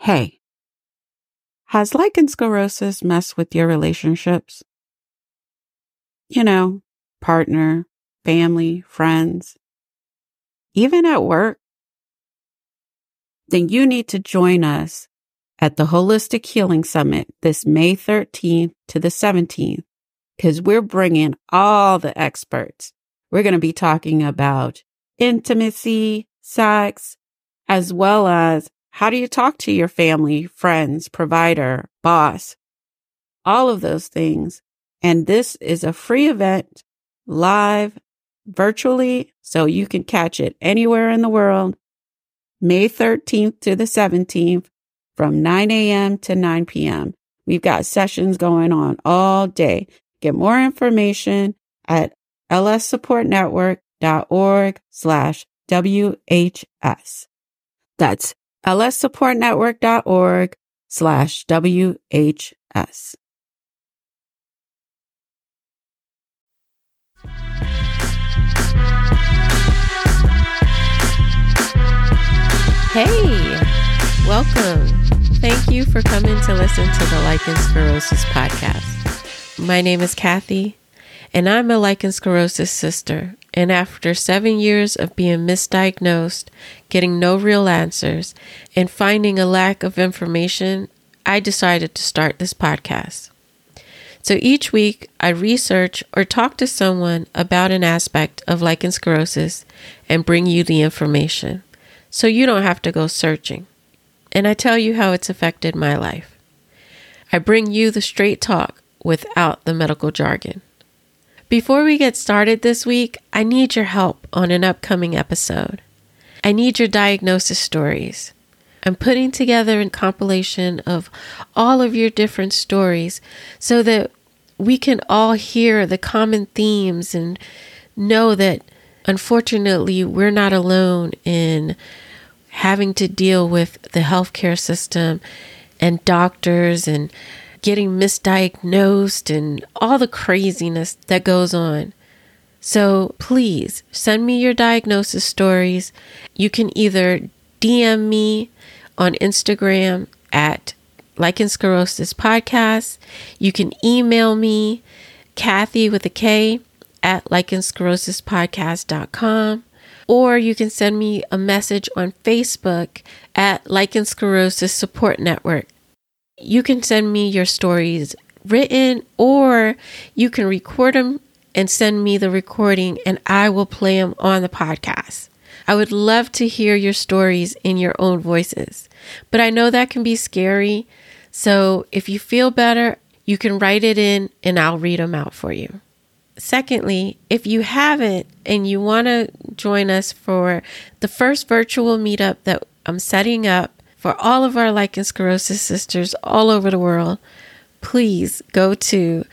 Hey, has lichen sclerosis messed with your relationships? Partner, family, friends, even at work? Then you need to join us at the Holistic Healing Summit this May 13th to the 17th, because we're bringing all the experts. We're going to be talking about intimacy, sex, as well as how do you talk to your family, friends, provider, boss, all of those things. And this is a free event, live, virtually, so you can catch it anywhere in the world, May 13th to the 17th from 9 a.m. to 9 p.m. We've got sessions going on all day. Get more information at lssupportnetwork.org/WHS. That's lssupportnetwork.org/WHS. Hey, welcome. Thank you for coming to listen to the Lichen Sclerosis podcast. My name is Kathy, and I'm a lichen sclerosis sister. And after 7 years of being misdiagnosed, getting no real answers, and finding a lack of information, I decided to start this podcast. So each week, I research or talk to someone about an aspect of lichen sclerosis and bring you the information, so you don't have to go searching. And I tell you how it's affected my life. I bring you the straight talk without the medical jargon. Before we get started this week, I need your help on an upcoming episode. I need your diagnosis stories. I'm putting together a compilation of all of your different stories so that we can all hear the common themes and know that, unfortunately, we're not alone in having to deal with the healthcare system and doctors and getting misdiagnosed and all the craziness that goes on. So please send me your diagnosis stories. You can either DM me on Instagram at Lichen Sclerosis Podcast. You can email me, Kathy with a K, at lichensclerosispodcast.com. Or you can send me a message on Facebook at Lichen Sclerosis Support Network. You can send me your stories written, or you can record them and send me the recording and I will play them on the podcast. I would love to hear your stories in your own voices, but I know that can be scary. So if you feel better, you can write it in and I'll read them out for you. Secondly, if you haven't and you want to join us for the first virtual meetup that I'm setting up for all of our lichen sclerosis sisters all over the world, please go to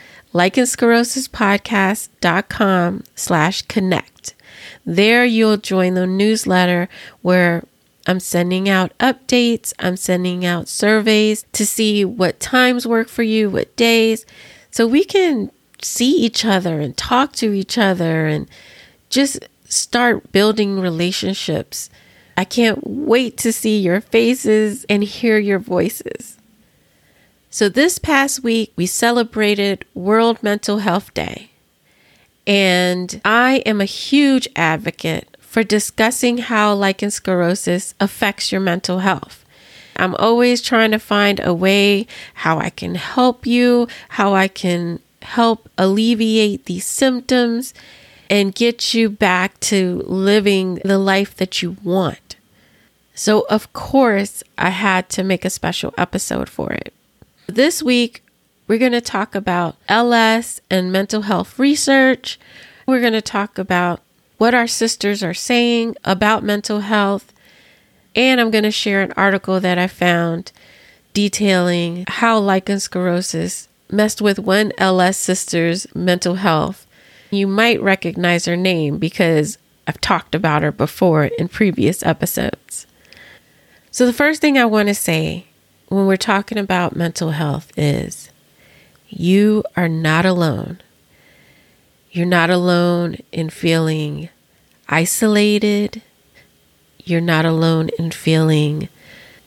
lichensclerosispodcast.com/connect. There you'll join the newsletter where I'm sending out updates. I'm sending out surveys to see what times work for you, what days, so we can see each other and talk to each other and just start building relationships. I can't wait to see your faces and hear your voices. So this past week, we celebrated World Mental Health Day. And I am a huge advocate for discussing how lichen sclerosis affects your mental health. I'm always trying to find a way how I can help you, how I can help alleviate these symptoms and get you back to living the life that you want. So, of course, I had to make a special episode for it. This week, we're going to talk about LS and mental health research. We're going to talk about what our sisters are saying about mental health. And I'm going to share an article that I found detailing how lichen sclerosis messed with one LS sister's mental health. You might recognize her name because I've talked about her before in previous episodes. So the first thing I want to say when we're talking about mental health is you are not alone. You're not alone in feeling isolated. You're not alone in feeling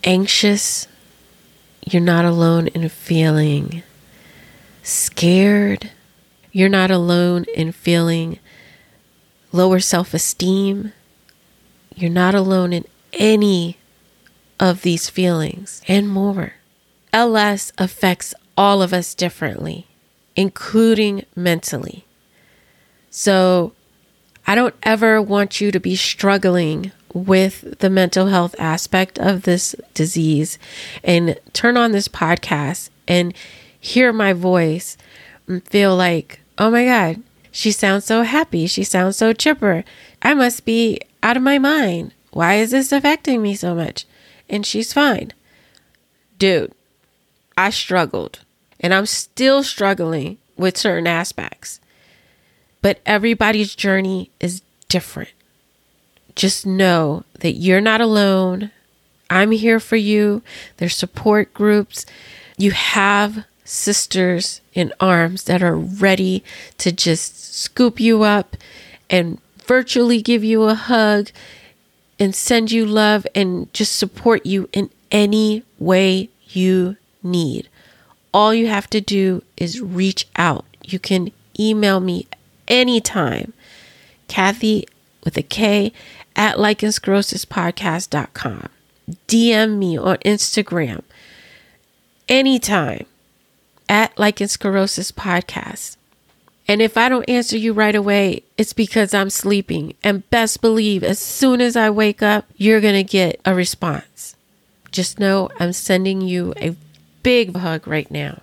anxious, you're not alone in feeling scared. You're not alone in feeling lower self-esteem. You're not alone in any of these feelings and more. LS affects all of us differently, including mentally. So I don't ever want you to be struggling with the mental health aspect of this disease and turn on this podcast and hear my voice and feel like, oh my God, she sounds so happy. She sounds so chipper. I must be out of my mind. Why is this affecting me so much? And she's fine. Dude, I struggled and I'm still struggling with certain aspects. But everybody's journey is different. Just know that you're not alone. I'm here for you. There's support groups. You have sisters in arms that are ready to just scoop you up and virtually give you a hug and send you love and just support you in any way you need. All you have to do is reach out. You can email me anytime. Kathy with a K at lichensclerosispodcast.com. DM me on Instagram anytime at lichensclerosispodcast. And if I don't answer you right away, it's because I'm sleeping. And best believe, as soon as I wake up, you're going to get a response. Just know I'm sending you a big hug right now.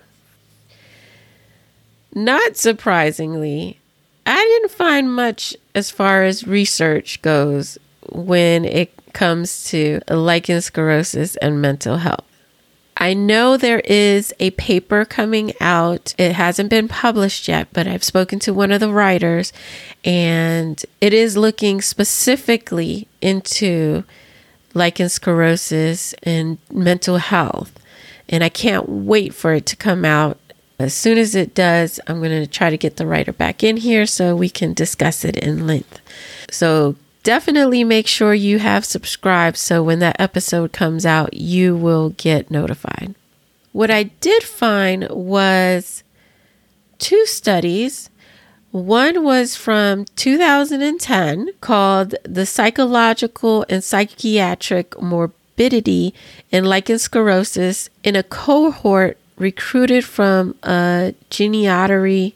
Not surprisingly, I didn't find much as far as research goes when it comes to lichen sclerosis and mental health. I know there is a paper coming out. It hasn't been published yet, but I've spoken to one of the writers, and it is looking specifically into lichen sclerosis and mental health. And I can't wait for it to come out. As soon as it does, I'm going to try to get the writer back in here so we can discuss it in length. So definitely make sure you have subscribed so when that episode comes out, you will get notified. What I did find was 2 studies. One was from 2010 called The Psychological and Psychiatric Morbidity in Lichen Sclerosis in a cohort recruited from a genitory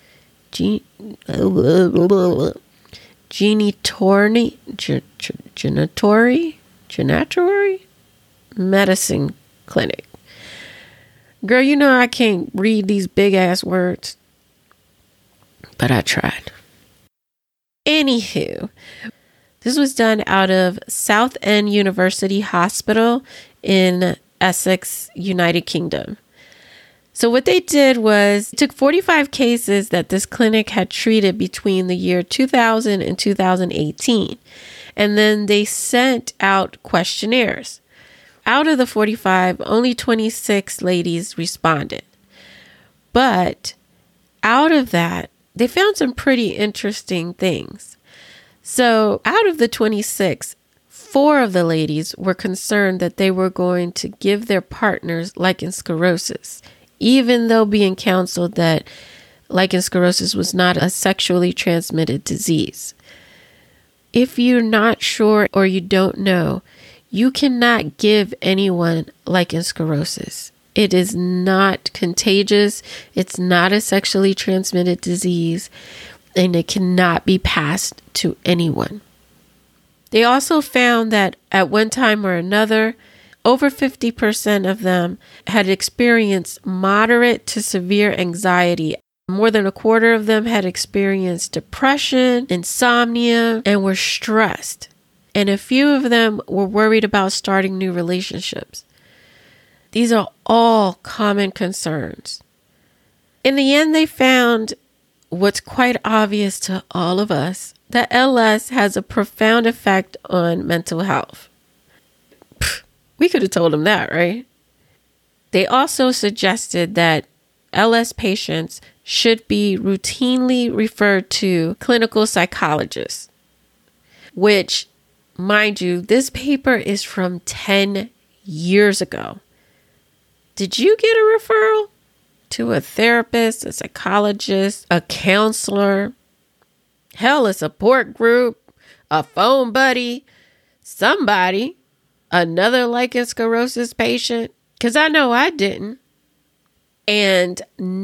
medicine clinic. Girl, you know I can't read these big ass words, but I tried. Anywho, this was done out of Southend University Hospital in Essex, United Kingdom. So what they did was took 45 cases that this clinic had treated between the year 2000 and 2018. And then they sent out questionnaires. Out of the 45, only 26 ladies responded. But out of that, they found some pretty interesting things. So out of the 26, 4 of the ladies were concerned that they were going to give their partners lichen sclerosis, even though being counseled that lichen sclerosis was not a sexually transmitted disease. If you're not sure or you don't know, you cannot give anyone lichen sclerosis. It is not contagious. It's not a sexually transmitted disease, and it cannot be passed to anyone. They also found that at one time or another, over 50% of them had experienced moderate to severe anxiety. More than a quarter of them had experienced depression, insomnia, and were stressed. And a few of them were worried about starting new relationships. These are all common concerns. In the end, they found what's quite obvious to all of us, that LS has a profound effect on mental health. We could have told them that, right? They also suggested that LS patients should be routinely referred to clinical psychologists, which, mind you, this paper is from 10 years ago. Did you get a referral to a therapist, a psychologist, a counselor, hell, a support group, a phone buddy, somebody, another lichen sclerosis patient? Because I know I didn't. And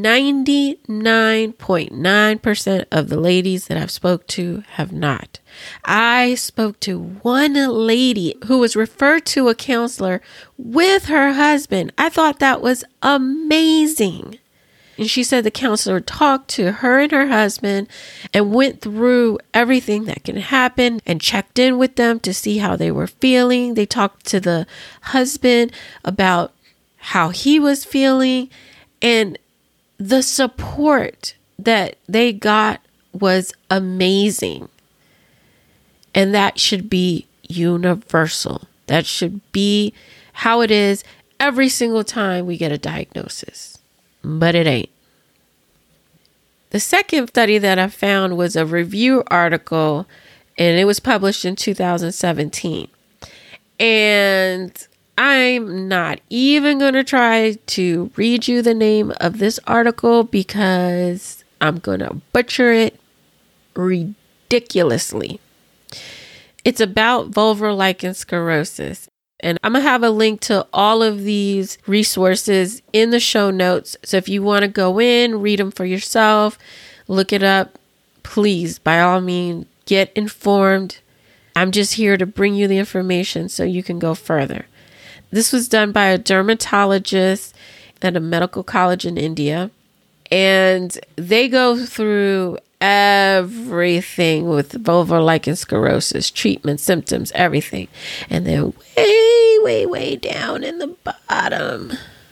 99.9% of the ladies that I've spoke to have not. I spoke to one lady who was referred to a counselor with her husband. I thought that was amazing. And she said the counselor talked to her and her husband and went through everything that can happen and checked in with them to see how they were feeling. They talked to the husband about how he was feeling. And the support that they got was amazing. And that should be universal. That should be how it is every single time we get a diagnosis. But it ain't. The second study that I found was a review article, and it was published in 2017. And I'm not even going to try to read you the name of this article because I'm going to butcher it ridiculously. It's about vulvar lichen sclerosis. And I'm going to have a link to all of these resources in the show notes. So if you want to go in, read them for yourself, look it up, please, by all means, get informed. I'm just here to bring you the information so you can go further. This was done by a dermatologist at a medical college in India. And they go through everything with vulvar lichen sclerosis, treatment, symptoms, everything. And then way down in the bottom,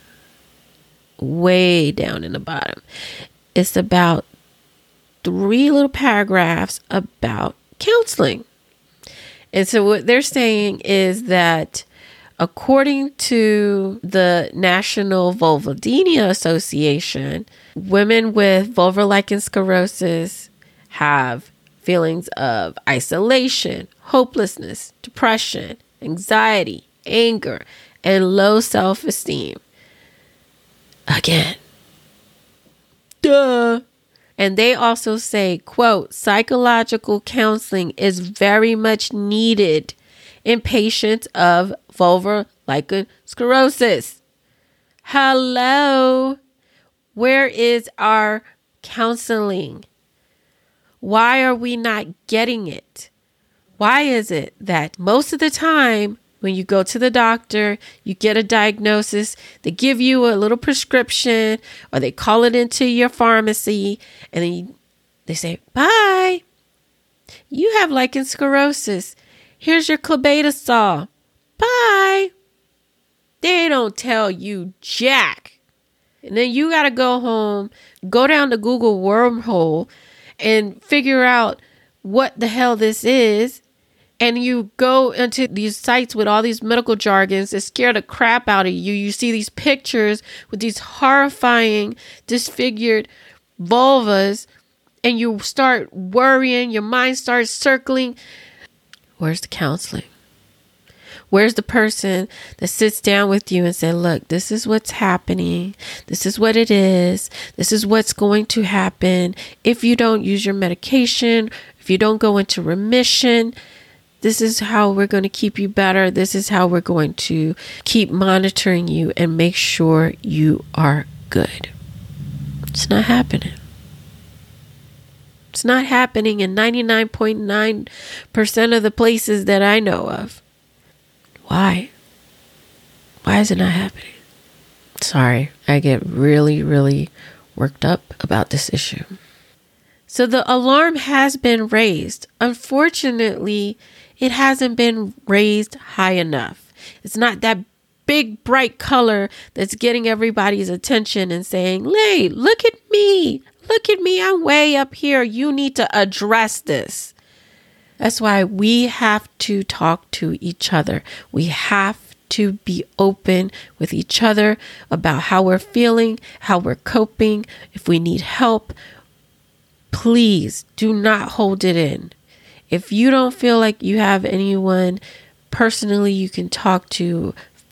it's about 3 little paragraphs about counseling. And so what they're saying is that according to the National Vulvodynia Association, women with vulvar lichen sclerosis have feelings of isolation, hopelessness, depression, anxiety, anger, and low self-esteem. Again. Duh. And they also say, quote, psychological counseling is very much needed in patients of vulvar lichen sclerosis. Hello. Where is our counseling? Why are we not getting it? Why is it that most of the time when you go to the doctor, you get a diagnosis, they give you a little prescription or they call it into your pharmacy and then they say, bye, you have lichen sclerosis. Here's your clobetasol. Bye. They don't tell you jack. And then you got to go home, go down the Google wormhole and figure out what the hell this is. And you go into these sites with all these medical jargons that scare the crap out of you. You see these pictures with these horrifying, disfigured vulvas, and you start worrying. Your mind starts circling. Where's the counseling? Where's the person that sits down with you and says, look, this is what's happening. This is what it is. This is what's going to happen if you don't use your medication, if you don't go into remission. This is how we're going to keep you better. This is how we're going to keep monitoring you and make sure you are good. It's not happening. It's not happening in 99.9% of the places that I know of. Why? Why is it not happening? Sorry, I get really, really worked up about this issue. So the alarm has been raised. Unfortunately, it hasn't been raised high enough. It's not that big, bright color that's getting everybody's attention and saying, hey, look at me. Look at me. I'm way up here. You need to address this. That's why we have to talk to each other. We have to be open with each other about how we're feeling, how we're coping. If we need help, please do not hold it in. If you don't feel like you have anyone personally you can talk to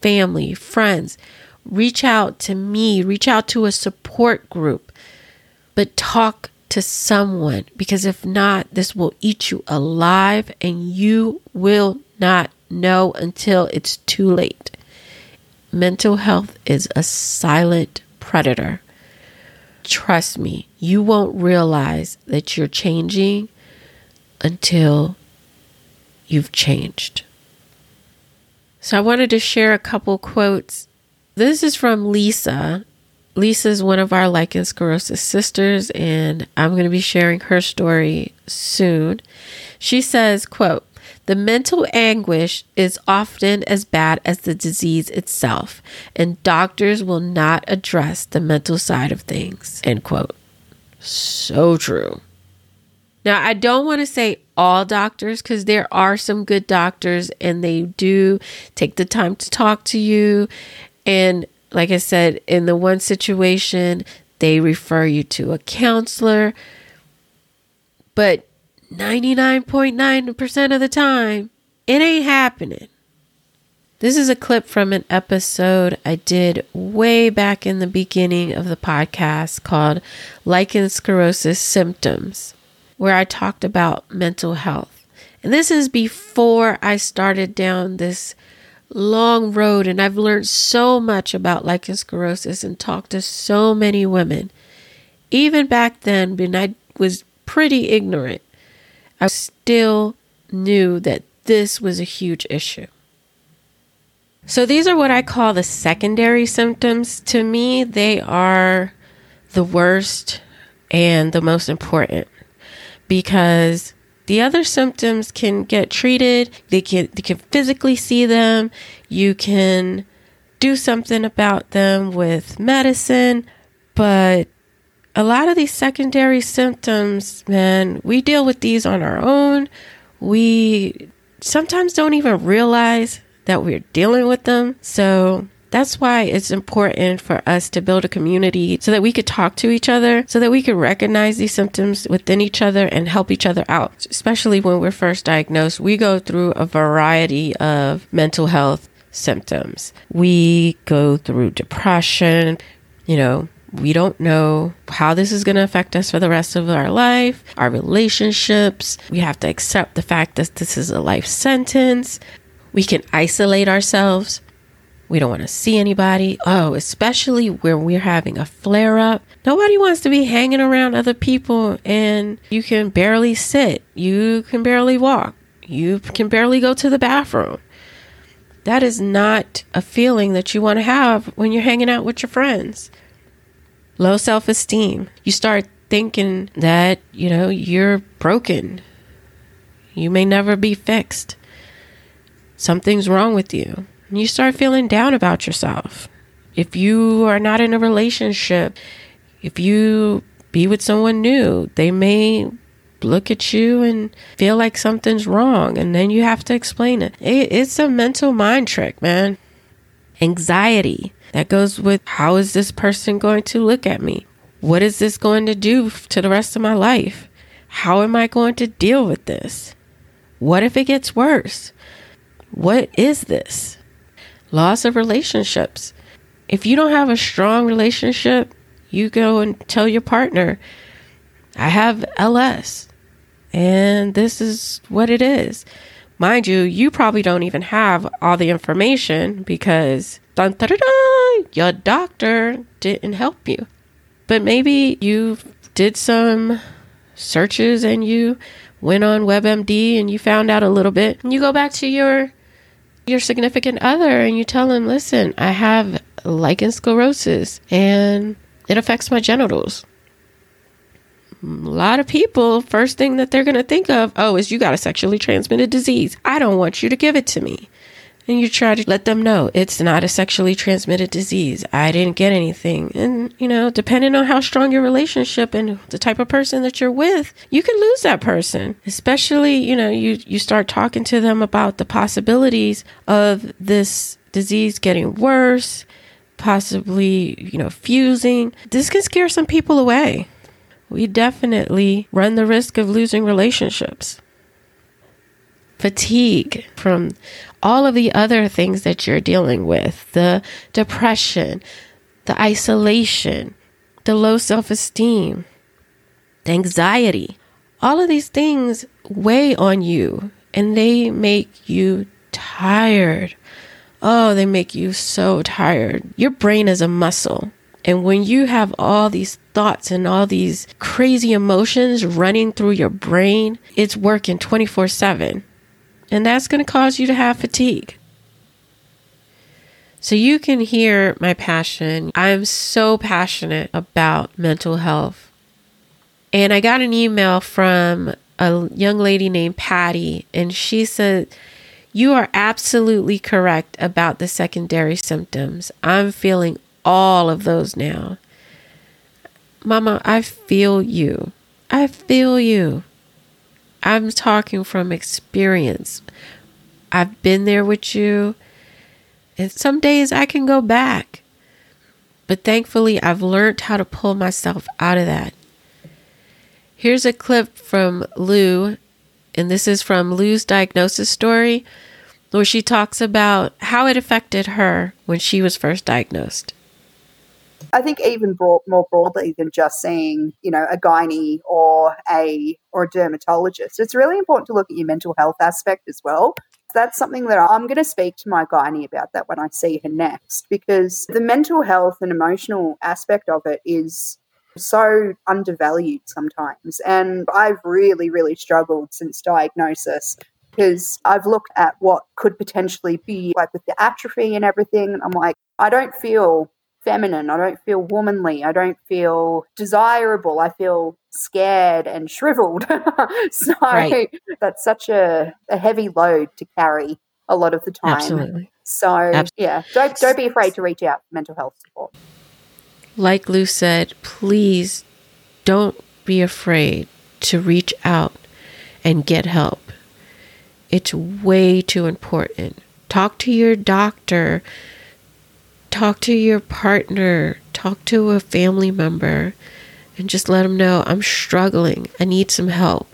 family, friends. Reach out to me, reach out to a support group, but talk to someone, because if not, this will eat you alive and you will not know until it's too late. Mental health is a silent predator. Trust me, you won't realize that you're changing until you've changed. So I wanted to share a couple quotes. This is from Lisa. Lisa is one of our lichen sclerosis sisters, and I'm going to be sharing her story soon. She says, quote, "The mental anguish is often as bad as the disease itself, and doctors will not address the mental side of things." End quote. So true. Now, I don't want to say all doctors, because there are some good doctors and they do take the time to talk to you. And like I said, in the one situation, they refer you to a counselor. But 99.9% of the time, it ain't happening. This is a clip from an episode I did way back in the beginning of the podcast called Lichen Sclerosis Symptoms, where I talked about mental health. And this is before I started down this long road, and I've learned so much about lichen sclerosis and talked to so many women. Even back then, when I was pretty ignorant, I still knew that this was a huge issue. So these are what I call the secondary symptoms. To me, they are the worst and the most important, because the other symptoms can get treated. They can physically see them. You can do something about them with medicine. But a lot of these secondary symptoms, man, we deal with these on our own. We sometimes don't even realize that we're dealing with them. So that's why it's important for us to build a community so that we could talk to each other, so that we could recognize these symptoms within each other and help each other out. Especially when we're first diagnosed, we go through a variety of mental health symptoms. We go through depression. We don't know how this is going to affect us for the rest of our life, our relationships. We have to accept the fact that this is a life sentence. We can isolate ourselves. We don't want to see anybody. Especially when we're having a flare up. Nobody wants to be hanging around other people, and you can barely sit. You can barely walk. You can barely go to the bathroom. That is not a feeling that you want to have when you're hanging out with your friends. Low self-esteem. You start thinking that, you're broken. You may never be fixed. Something's wrong with you. And you start feeling down about yourself. If you are not in a relationship, if you be with someone new, they may look at you and feel like something's wrong, and then you have to explain it. It's a mental mind trick, man. Anxiety. That goes with, how is this person going to look at me? What is this going to do to the rest of my life? How am I going to deal with this? What if it gets worse? What is this? Loss of relationships. If you don't have a strong relationship, you go and tell your partner, I have LS, and this is what it is. Mind you, you probably don't even have all the information because your doctor didn't help you. But maybe you did some searches and you went on WebMD and you found out a little bit. And you go back to your significant other and you tell him, listen, I have lichen sclerosis and it affects my genitals. A lot of people, first thing that they're going to think of, is you got a sexually transmitted disease. I don't want you to give it to me. And you try to let them know it's not a sexually transmitted disease. I didn't get anything. And, depending on how strong your relationship and the type of person that you're with, you can lose that person. Especially, you start talking to them about the possibilities of this disease getting worse, possibly, fusing. This can scare some people away. We definitely run the risk of losing relationships. Fatigue from all of the other things that you're dealing with, the depression, the isolation, the low self-esteem, the anxiety, all of these things weigh on you and they make you tired. Oh, they make you so tired. Your brain is a muscle. And when you have all these thoughts and all these crazy emotions running through your brain, it's working 24/7. And that's going to cause you to have fatigue. So you can hear my passion. I'm so passionate about mental health. And I got an email from a young lady named Patty, and she said, "You are absolutely correct about the secondary symptoms. I'm feeling all of those now. Mama, I feel you. I feel you. I'm talking from experience. I've been there with you. And some days I can go back. But thankfully, I've learned how to pull myself out of that." Here's a clip from Lou, and this is from Lou's diagnosis story, where she talks about how it affected her when she was first diagnosed. I think even more broadly than just seeing, a gynae or a dermatologist, it's really important to look at your mental health aspect as well. That's something that I'm going to speak to my gynae about that when I see her next, because the mental health and emotional aspect of it is so undervalued sometimes. And I've really, really struggled since diagnosis, because I've looked at what could potentially be like with the atrophy and everything. I'm like, I don't feel feminine. I don't feel womanly. I don't feel desirable. I feel scared and shriveled. So Right. That's such a heavy load to carry a lot of the time. Absolutely. So yeah, don't be afraid to reach out for mental health support. Like Lou said, please don't be afraid to reach out and get help. It's way too important. Talk to your doctor. Talk to your partner. Talk to a family member and just let them know, I'm struggling. I need some help.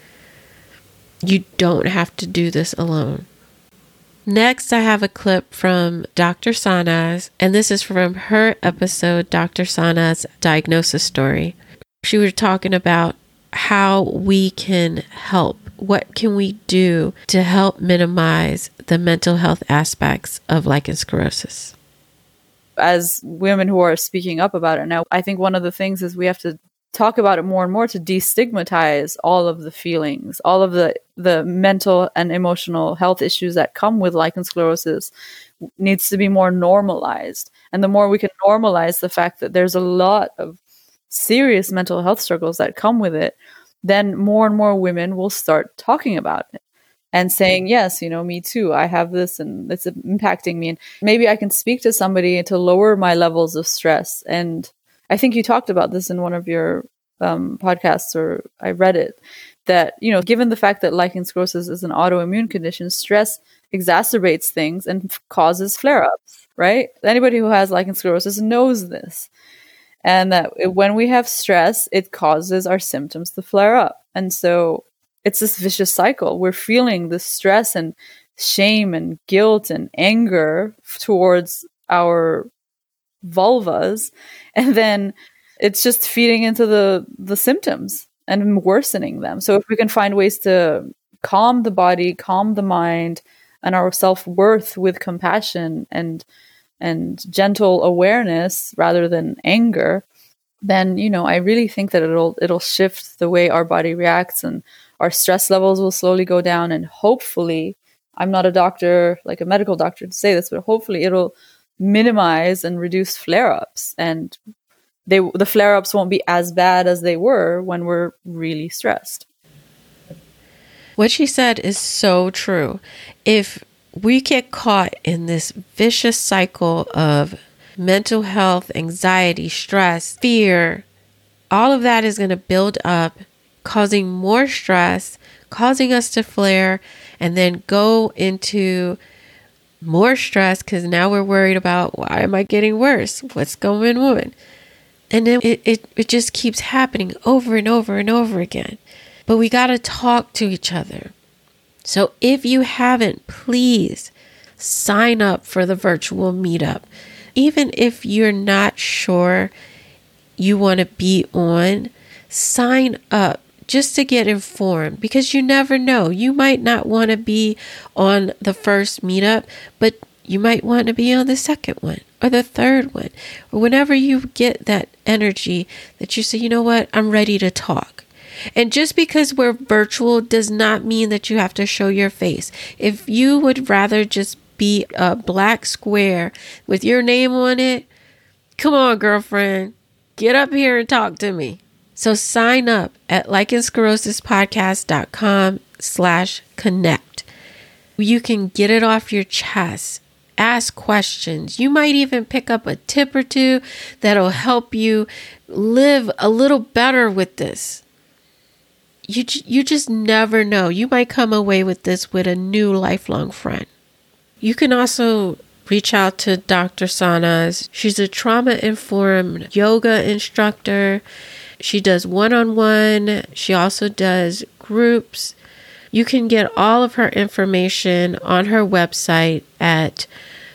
You don't have to do this alone. Next, I have a clip from Dr. Sanaz, and this is from her episode, Dr. Sanaz Diagnosis Story. She was talking about how we can help. What can we do to help minimize the mental health aspects of lichen sclerosis? As women who are speaking up about it now, I think one of the things is we have to talk about it more and more to destigmatize all of the feelings, all of the mental and emotional health issues that come with lichen sclerosis needs to be more normalized. And the more we can normalize the fact that there's a lot of serious mental health struggles that come with it, then more and more women will start talking about it and saying, yes, me too, I have this and it's impacting me. And maybe I can speak to somebody to lower my levels of stress. And I think you talked about this in one of your podcasts, or I read it, that, given the fact that lichen sclerosis is an autoimmune condition, stress exacerbates things and causes flare-ups, right? Anybody who has lichen sclerosis knows this. And that when we have stress, it causes our symptoms to flare up. And so it's this vicious cycle. We're feeling this stress and shame and guilt and anger towards our vulvas, and then it's just feeding into the symptoms and worsening them. So if we can find ways to calm the body, calm the mind, and our self-worth with compassion and gentle awareness rather than anger, then I really think that it'll shift the way our body reacts, and our stress levels will slowly go down, and hopefully, I'm not a doctor, like a medical doctor to say this, but hopefully it'll minimize and reduce flare-ups, and the flare-ups won't be as bad as they were when we're really stressed. What she said is so true. If we get caught in this vicious cycle of mental health, anxiety, stress, fear, all of that is going to build up, causing more stress, causing us to flare, and then go into more stress because now we're worried about, why am I getting worse? What's going on? And then it just keeps happening over and over and over again. But we got to talk to each other. So if you haven't, please sign up for the virtual meetup. Even if you're not sure you want to be on, sign up just to get informed, because you never know. You might not want to be on the first meetup, but you might want to be on the second one or the third one, or whenever you get that energy that you say, you know what, I'm ready to talk. And just because we're virtual does not mean that you have to show your face. If you would rather just be a black square with your name on it, come on, girlfriend, get up here and talk to me. So sign up at lichensclerosispodcast.com/connect. You can get it off your chest. Ask questions. You might even pick up a tip or two that'll help you live a little better with this. You just never know. You might come away with this with a new lifelong friend. You can also reach out to Dr. Sanaz. She's a trauma-informed yoga instructor. She does one-on-one. She also does groups. You can get all of her information on her website at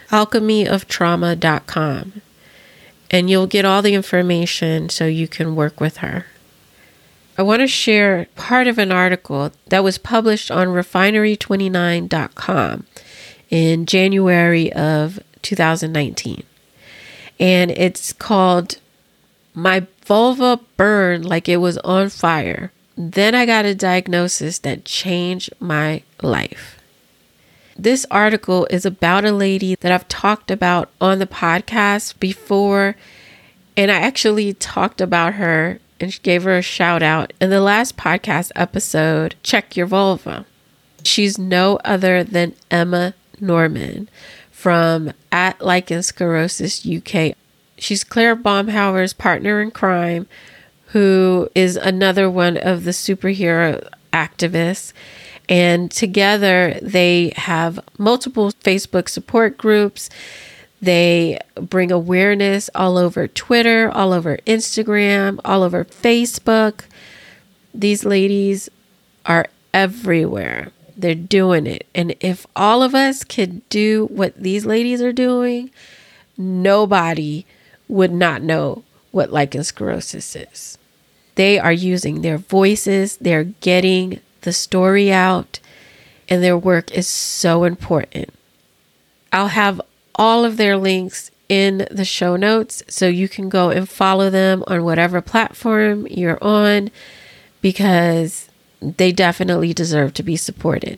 alchemyoftrauma.com. And you'll get all the information so you can work with her. I want to share part of an article that was published on refinery29.com in January of 2019. And it's called "My Vulva Burned Like It Was on Fire. Then I got a diagnosis that changed my life." This article is about a lady that I've talked about on the podcast before. And I actually talked about her and gave her a shout out in the last podcast episode, Check Your Vulva. She's no other than Emma Norman from @LichenSclerosis UK. She's Claire Baumhauer's partner in crime, who is another one of the superhero activists. And together they have multiple Facebook support groups. They bring awareness all over Twitter, all over Instagram, all over Facebook. These ladies are everywhere. They're doing it. And if all of us could do what these ladies are doing, nobody would not know what lichen sclerosis is. They are using their voices. They're getting the story out, and their work is so important. I'll have all of their links in the show notes so you can go and follow them on whatever platform you're on, because they definitely deserve to be supported.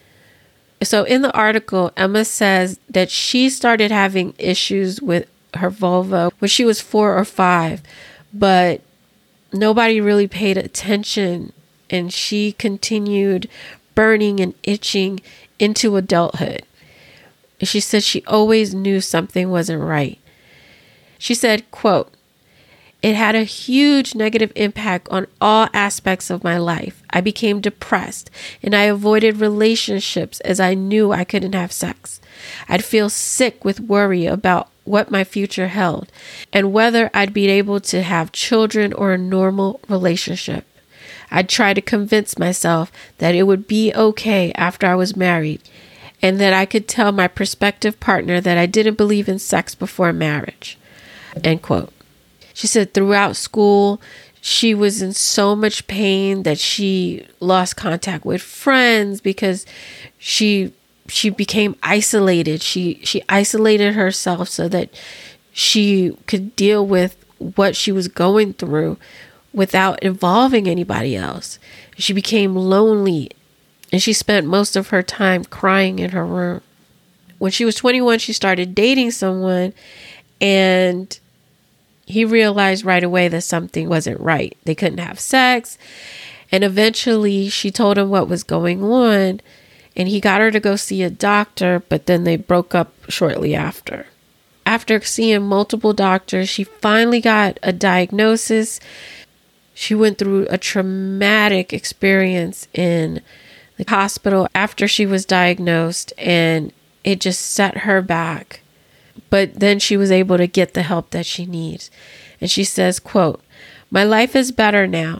So in the article, Emma says that she started having issues with her vulva when she was 4 or 5, but nobody really paid attention, and she continued burning and itching into adulthood. And she said she always knew something wasn't right. She said, quote, "It had a huge negative impact on all aspects of my life. I became depressed and I avoided relationships as I knew I couldn't have sex. I'd feel sick with worry about what my future held and whether I'd be able to have children or a normal relationship. I'd try to convince myself that it would be okay after I was married and that I could tell my prospective partner that I didn't believe in sex before marriage." End quote. She said throughout school, she was in so much pain that she lost contact with friends because she became isolated. She isolated herself so that she could deal with what she was going through without involving anybody else. She became lonely, and she spent most of her time crying in her room. When she was 21, she started dating someone, and he realized right away that something wasn't right. They couldn't have sex. And eventually she told him what was going on, and he got her to go see a doctor, but then they broke up shortly after. After seeing multiple doctors, she finally got a diagnosis. She went through a traumatic experience in the hospital after she was diagnosed, and it just set her back. But then she was able to get the help that she needs. And she says, quote, "My life is better now.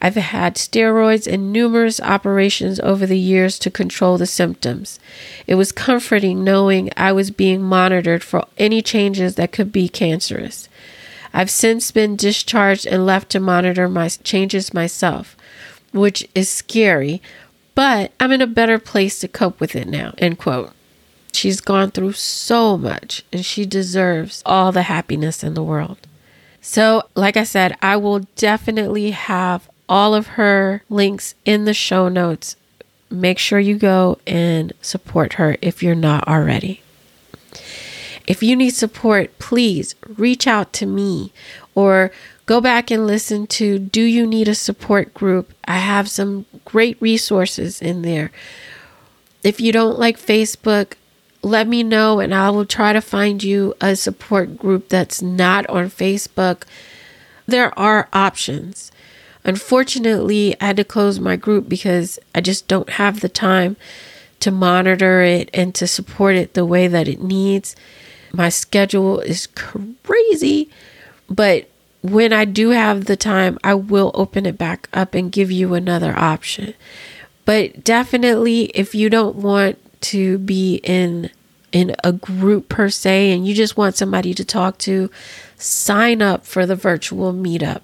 I've had steroids and numerous operations over the years to control the symptoms. It was comforting knowing I was being monitored for any changes that could be cancerous. I've since been discharged and left to monitor my changes myself, which is scary, but I'm in a better place to cope with it now, end quote. She's gone through so much and she deserves all the happiness in the world. So, like I said, I will definitely have all of her links in the show notes. Make sure you go and support her if you're not already. If you need support, please reach out to me or go back and listen to Do You Need a Support Group? I have some great resources in there. If you don't like Facebook, let me know and I will try to find you a support group that's not on Facebook. There are options. Unfortunately, I had to close my group because I just don't have the time to monitor it and to support it the way that it needs. My schedule is crazy, but when I do have the time, I will open it back up and give you another option. But definitely, if you don't want to be in a group per se, and you just want somebody to talk to, sign up for the virtual meetup.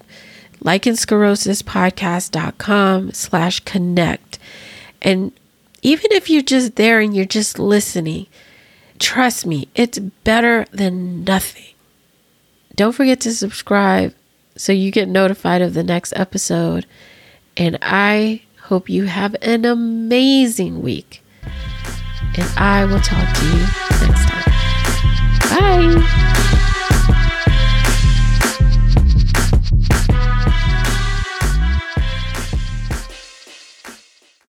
Lichensclerosis.podcast.com/connect. And even if you're just there and you're just listening, trust me, it's better than nothing. Don't forget to subscribe so you get notified of the next episode. And I hope you have an amazing week. And I will talk to you next time. Bye.